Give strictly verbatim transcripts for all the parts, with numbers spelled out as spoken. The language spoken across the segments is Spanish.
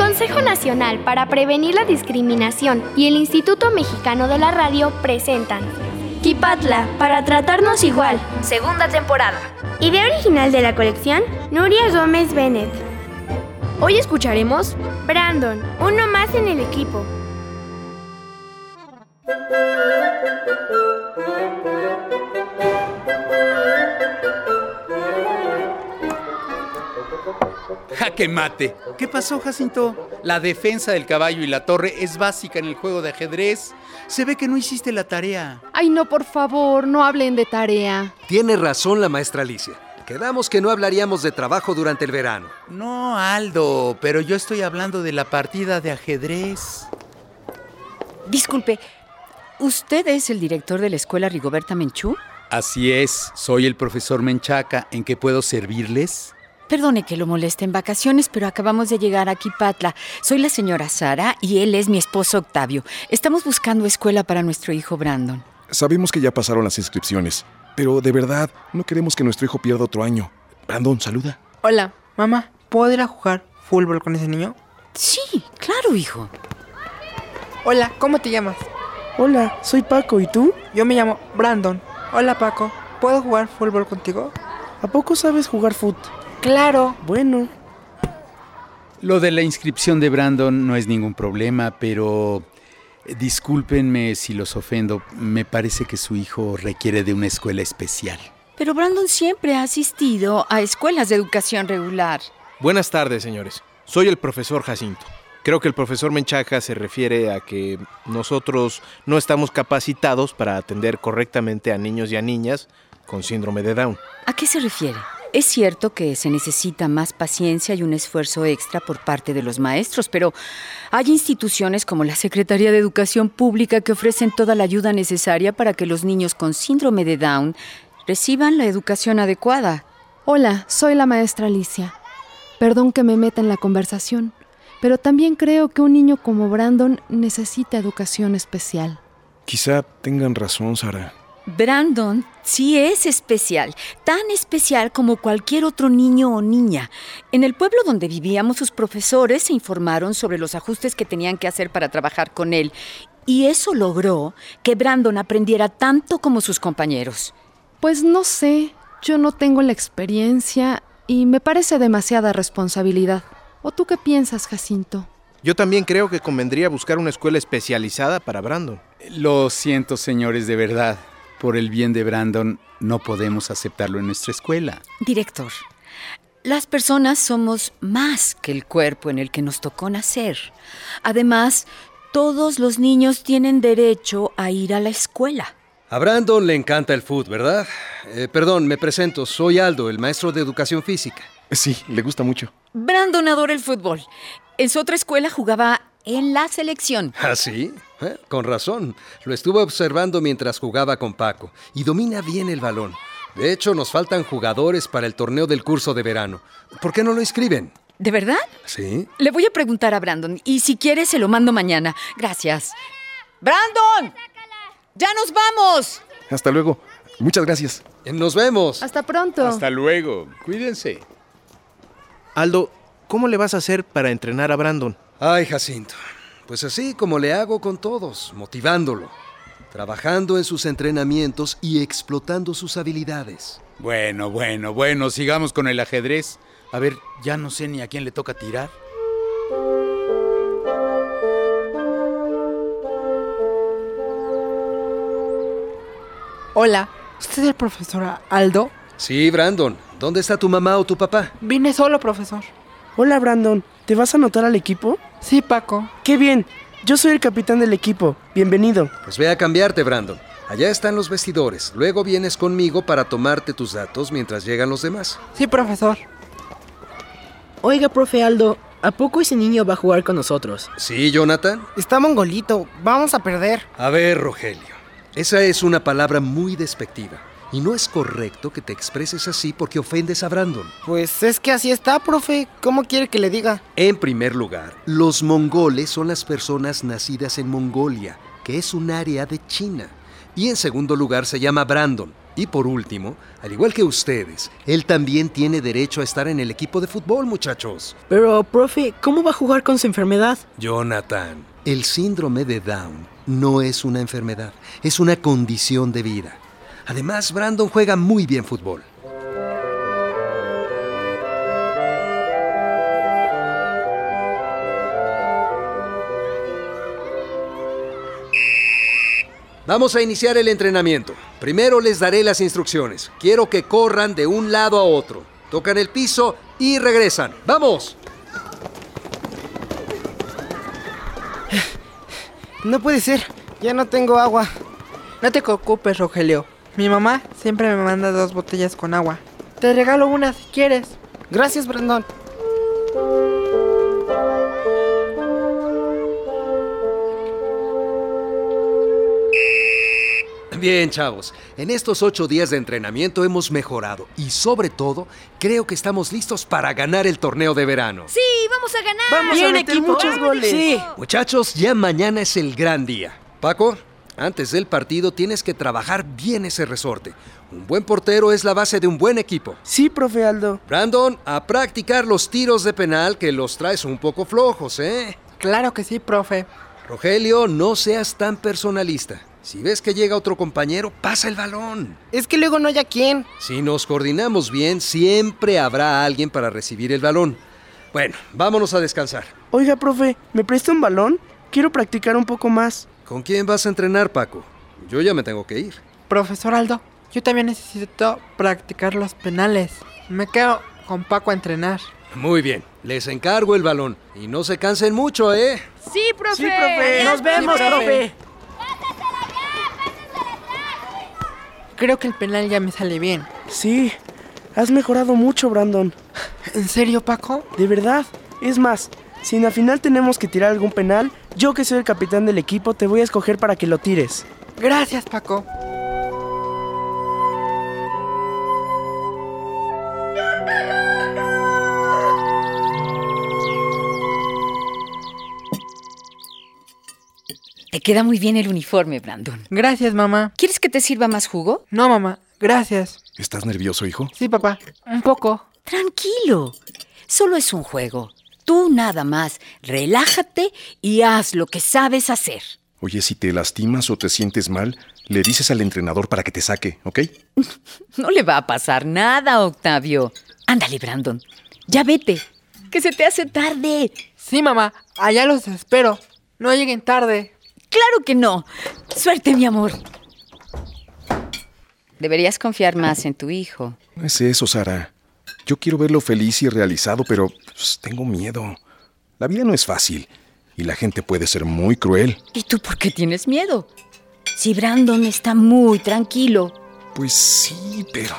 Consejo Nacional para Prevenir la Discriminación y el Instituto Mexicano de la Radio presentan Quipatla, para tratarnos igual, segunda temporada. Idea original de la colección, Nuria Gómez Bennett. Hoy escucharemos Brandon, uno más en el equipo. ¡Jaque mate! ¿Qué pasó, Jacinto? La defensa del caballo y la torre es básica en el juego de ajedrez. Se ve que no hiciste la tarea. Ay, no, por favor, no hablen de tarea. Tiene razón la maestra Alicia. Quedamos que no hablaríamos de trabajo durante el verano. No, Aldo, pero yo estoy hablando de la partida de ajedrez. Disculpe, ¿usted es el director de la escuela Rigoberta Menchú? Así es, soy el profesor Menchaca. ¿En qué puedo servirles? Perdone que lo moleste en vacaciones, pero acabamos de llegar a Quipatla. Soy la señora Sara y él es mi esposo Octavio. Estamos buscando escuela para nuestro hijo Brandon. Sabemos que ya pasaron las inscripciones, pero de verdad no queremos que nuestro hijo pierda otro año. Brandon, saluda. Hola, mamá, ¿puedo ir a jugar fútbol con ese niño? Sí, claro, hijo. Hola, ¿cómo te llamas? Hola, soy Paco, ¿y tú? Yo me llamo Brandon. Hola, Paco, ¿puedo jugar fútbol contigo? ¿A poco sabes jugar fútbol? Claro. Bueno. Lo de la inscripción de Brandon no es ningún problema, pero discúlpenme si los ofendo. Me parece que su hijo requiere de una escuela especial. Pero Brandon siempre ha asistido a escuelas de educación regular. Buenas tardes, señores. Soy el profesor Jacinto. Creo que el profesor Menchaca se refiere a que nosotros no estamos capacitados para atender correctamente a niños y a niñas con síndrome de Down. ¿A qué se refiere? Es cierto que se necesita más paciencia y un esfuerzo extra por parte de los maestros, pero hay instituciones como la Secretaría de Educación Pública que ofrecen toda la ayuda necesaria para que los niños con síndrome de Down reciban la educación adecuada. Hola, soy la maestra Alicia. Perdón que me meta en la conversación, pero también creo que un niño como Brandon necesita educación especial. Quizá tengan razón, Sara. Brandon sí es especial, tan especial como cualquier otro niño o niña. En el pueblo donde vivíamos, sus profesores se informaron sobre los ajustes que tenían que hacer para trabajar con él, y eso logró que Brandon aprendiera tanto como sus compañeros. Pues no sé, yo no tengo la experiencia y me parece demasiada responsabilidad. ¿O tú qué piensas, Jacinto? Yo también creo que convendría buscar una escuela especializada para Brandon. Lo siento, señores, de verdad. Por el bien de Brandon, no podemos aceptarlo en nuestra escuela. Director, las personas somos más que el cuerpo en el que nos tocó nacer. Además, todos los niños tienen derecho a ir a la escuela. A Brandon le encanta el fútbol, ¿verdad? Eh, perdón, me presento. Soy Aldo, el maestro de educación física. Sí, le gusta mucho. Brandon adora el fútbol. En su otra escuela jugaba en la selección. ¿Ah, sí? ¿Eh? Con razón. Lo estuve observando mientras jugaba con Paco y domina bien el balón. De hecho, nos faltan jugadores para el torneo del curso de verano. ¿Por qué no lo inscriben? ¿De verdad? Sí. Le voy a preguntar a Brandon y si quiere se lo mando mañana. Gracias. ¡Brandon! ¡Ya nos vamos! Hasta luego. Muchas gracias. Nos vemos. Hasta pronto. Hasta luego. Cuídense. Aldo, ¿cómo le vas a hacer para entrenar a Brandon? Ay, Jacinto. Pues así como le hago con todos, motivándolo, trabajando en sus entrenamientos y explotando sus habilidades. Bueno, bueno, bueno, sigamos con el ajedrez. A ver, ya no sé ni a quién le toca tirar. Hola, ¿usted es el profesor Aldo? Sí, Brandon. ¿Dónde está tu mamá o tu papá? Vine solo, profesor. Hola, Brandon. ¿Te vas a anotar al equipo? Sí, Paco. ¡Qué bien! Yo soy el capitán del equipo. Bienvenido. Pues ve a cambiarte, Brandon. Allá están los vestidores. Luego vienes conmigo para tomarte tus datos mientras llegan los demás. Sí, profesor. Oiga, profe Aldo, ¿a poco ese niño va a jugar con nosotros? Sí, Jonathan. Está mongolito. Vamos a perder. A ver, Rogelio. Esa es una palabra muy despectiva. Y no es correcto que te expreses así porque ofendes a Brandon. Pues es que así está, profe. ¿Cómo quiere que le diga? En primer lugar, los mongoles son las personas nacidas en Mongolia, que es un área de China. Y en segundo lugar, se llama Brandon. Y por último, al igual que ustedes, él también tiene derecho a estar en el equipo de fútbol, muchachos. Pero, profe, ¿cómo va a jugar con su enfermedad? Jonathan, el síndrome de Down no es una enfermedad, es una condición de vida. Además, Brandon juega muy bien fútbol. Vamos a iniciar el entrenamiento. Primero les daré las instrucciones. Quiero que corran de un lado a otro. Tocan el piso y regresan. ¡Vamos! No puede ser, ya no tengo agua. No te preocupes, Rogelio. Mi mamá siempre me manda dos botellas con agua. Te regalo una si quieres. Gracias, Brandon. Bien, chavos. En estos ocho días de entrenamiento hemos mejorado. Y sobre todo, creo que estamos listos para ganar el torneo de verano. ¡Sí, vamos a ganar! Vamos Bien, a meter equipo. muchos goles. Sí. Muchachos, ya mañana es el gran día. Paco, antes del partido tienes que trabajar bien ese resorte. Un buen portero es la base de un buen equipo. Sí, profe Aldo. Brandon, a practicar los tiros de penal que los traes un poco flojos, ¿eh? Claro que sí, profe. Rogelio, no seas tan personalista. Si ves que llega otro compañero, pasa el balón. Es que luego no hay a quién. Si nos coordinamos bien, siempre habrá alguien para recibir el balón. Bueno, vámonos a descansar. Oiga, profe, ¿me presta un balón? Quiero practicar un poco más. ¿Con quién vas a entrenar, Paco? Yo ya me tengo que ir. Profesor Aldo, yo también necesito practicar los penales. Me quedo con Paco a entrenar. Muy bien, les encargo el balón. Y no se cansen mucho, ¿eh? ¡Sí, profe! Sí, profe. Nos vemos, Sí, profe. profe. Creo que el penal ya me sale bien. Sí, has mejorado mucho, Brandon. ¿En serio, Paco? De verdad. Es más, si en la final tenemos que tirar algún penal, yo que soy el capitán del equipo te voy a escoger para que lo tires. Gracias, Paco. Te queda muy bien el uniforme, Brandon. Gracias, mamá. ¿Quieres que te sirva más jugo? No, mamá. Gracias. ¿Estás nervioso, hijo? Sí, papá. Un poco. Tranquilo. Solo es un juego. Tú nada más. Relájate y haz lo que sabes hacer. Oye, si te lastimas o te sientes mal, le dices al entrenador para que te saque, ¿ok? No le va a pasar nada, Octavio. Ándale, Brandon. Ya vete. Que se te hace tarde. Sí, mamá. Allá los espero. No lleguen tarde. Claro que no. Suerte, mi amor. Deberías confiar más en tu hijo. No es eso, Sara. Yo quiero verlo feliz y realizado, pero pues, tengo miedo. La vida no es fácil y la gente puede ser muy cruel. ¿Y tú por qué tienes miedo? Si Brandon está muy tranquilo. Pues sí, pero...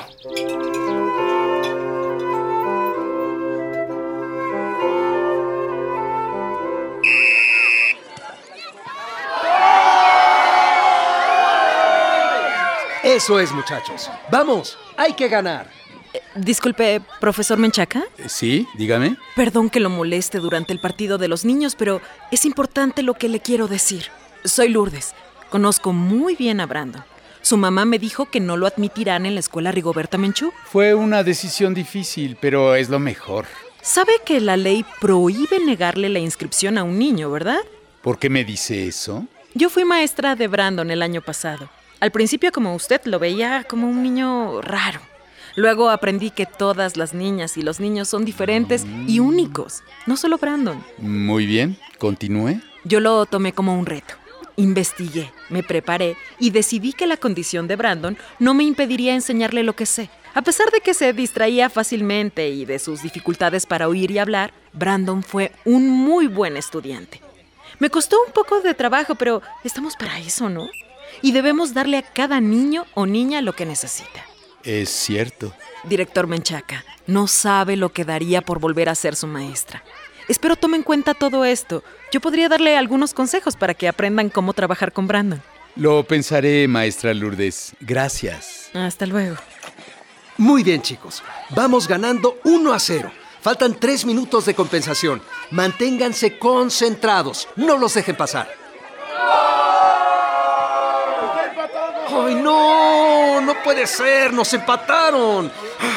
Eso es, muchachos. ¡Vamos! ¡Hay que ganar! Disculpe, profesor Menchaca. Sí, dígame. Perdón que lo moleste durante el partido de los niños, pero es importante lo que le quiero decir. Soy Lourdes. Conozco muy bien a Brandon. Su mamá me dijo que no lo admitirán en la escuela Rigoberta Menchú. Fue una decisión difícil, pero es lo mejor. Sabe que la ley prohíbe negarle la inscripción a un niño, ¿verdad? ¿Por qué me dice eso? Yo fui maestra de Brandon el año pasado. Al principio, como usted, lo veía como un niño raro. Luego aprendí que todas las niñas y los niños son diferentes y únicos, no solo Brandon. Muy bien, continúe. Yo lo tomé como un reto. Investigué, me preparé y decidí que la condición de Brandon no me impediría enseñarle lo que sé. A pesar de que se distraía fácilmente y de sus dificultades para oír y hablar, Brandon fue un muy buen estudiante. Me costó un poco de trabajo, pero estamos para eso, ¿no? Y debemos darle a cada niño o niña lo que necesita. Es cierto. Director Menchaca, no sabe lo que daría por volver a ser su maestra. Espero tome en cuenta todo esto. Yo podría darle algunos consejos para que aprendan cómo trabajar con Brandon. Lo pensaré, maestra Lourdes. Gracias. Hasta luego. Muy bien, chicos. Vamos ganando uno a cero. Faltan tres minutos de compensación. Manténganse concentrados. No los dejen pasar. ¡Ay, no! ¡No puede ser! ¡Nos empataron!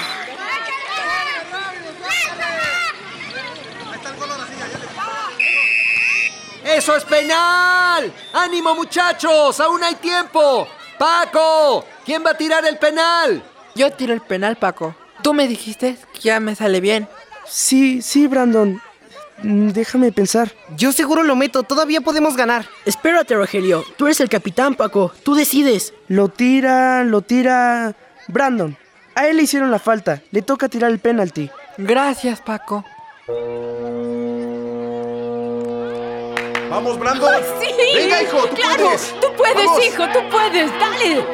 ¡Eso es penal! ¡Ánimo, muchachos! ¡Aún hay tiempo! ¡Paco! ¿Quién va a tirar el penal? Yo tiro el penal, Paco. Tú me dijiste que ya me sale bien. Sí, sí, Brandon. Mm, Déjame pensar. Yo seguro lo meto, todavía podemos ganar. Espérate, Rogelio. Tú eres el capitán, Paco. Tú decides. Lo tira, lo tira... Brandon. A él le hicieron la falta. Le toca tirar el penalti. Gracias, Paco. ¡Vamos, Brandon! ¡Ay, sí! ¡Venga, hijo! ¡Tú ¡Claro! puedes! ¡Tú puedes, ¡Vamos! hijo! ¡Tú puedes! ¡Dale!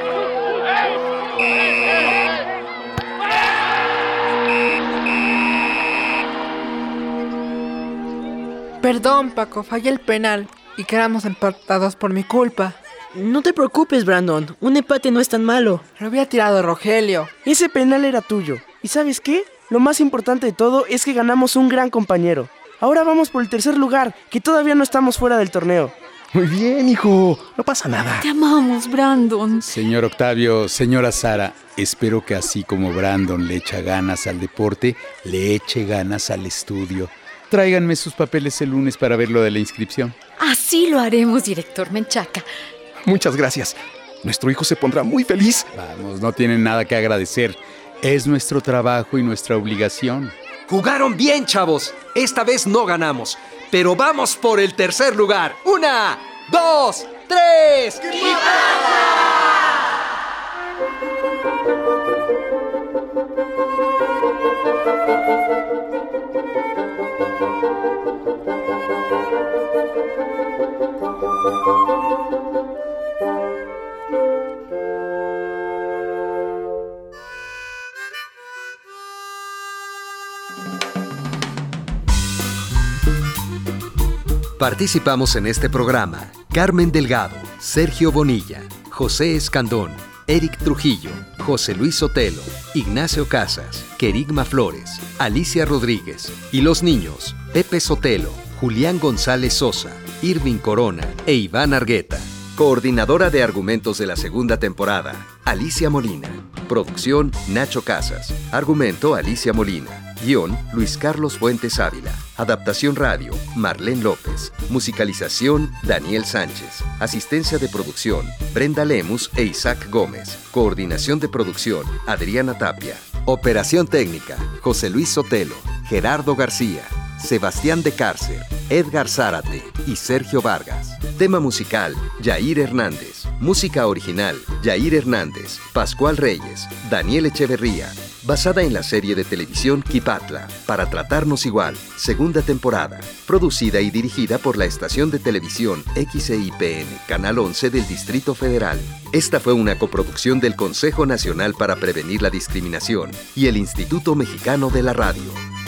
Perdón, Paco, fallé el penal y quedamos empatados por mi culpa. No te preocupes, Brandon. Un empate no es tan malo. Lo había tirado Rogelio. Ese penal era tuyo. ¿Y sabes qué? Lo más importante de todo es que ganamos un gran compañero. Ahora vamos por el tercer lugar, que todavía no estamos fuera del torneo. Muy bien, hijo. No pasa nada. Te amamos, Brandon. Señor Octavio, señora Sara, espero que así como Brandon le echa ganas al deporte, le eche ganas al estudio. Tráiganme sus papeles el lunes para ver lo de la inscripción. Así lo haremos, director Menchaca. Muchas gracias. Nuestro hijo se pondrá muy feliz. Vamos, no tienen nada que agradecer. Es nuestro trabajo y nuestra obligación. Jugaron bien, chavos. Esta vez no ganamos, pero vamos por el tercer lugar. ¡Una, dos, tres! ¿Qué Participamos en este programa Carmen Delgado, Sergio Bonilla, José Escandón, Eric Trujillo, José Luis Sotelo, Ignacio Casas, Querigma Flores, Alicia Rodríguez y los niños Pepe Sotelo, Julián González Sosa, Irving Corona e Iván Argueta. Coordinadora de argumentos de la segunda temporada, Alicia Molina. Producción, Nacho Casas. Argumento, Alicia Molina. Guión, Luis Carlos Fuentes Ávila. Adaptación radio, Marlene López. Musicalización, Daniel Sánchez. Asistencia de producción, Brenda Lemus e Isaac Gómez. Coordinación de producción, Adriana Tapia. Operación técnica, José Luis Sotelo, Gerardo García, Sebastián de Cárcer, Edgar Zárate y Sergio Vargas. Tema musical, Yair Hernández. Música original, Yair Hernández, Pascual Reyes, Daniel Echeverría. Basada en la serie de televisión Quipatla, Para Tratarnos Igual, segunda temporada. Producida y dirigida por la estación de televisión X E I P N, Canal once del Distrito Federal. Esta fue una coproducción del Consejo Nacional para Prevenir la Discriminación y el Instituto Mexicano de la Radio.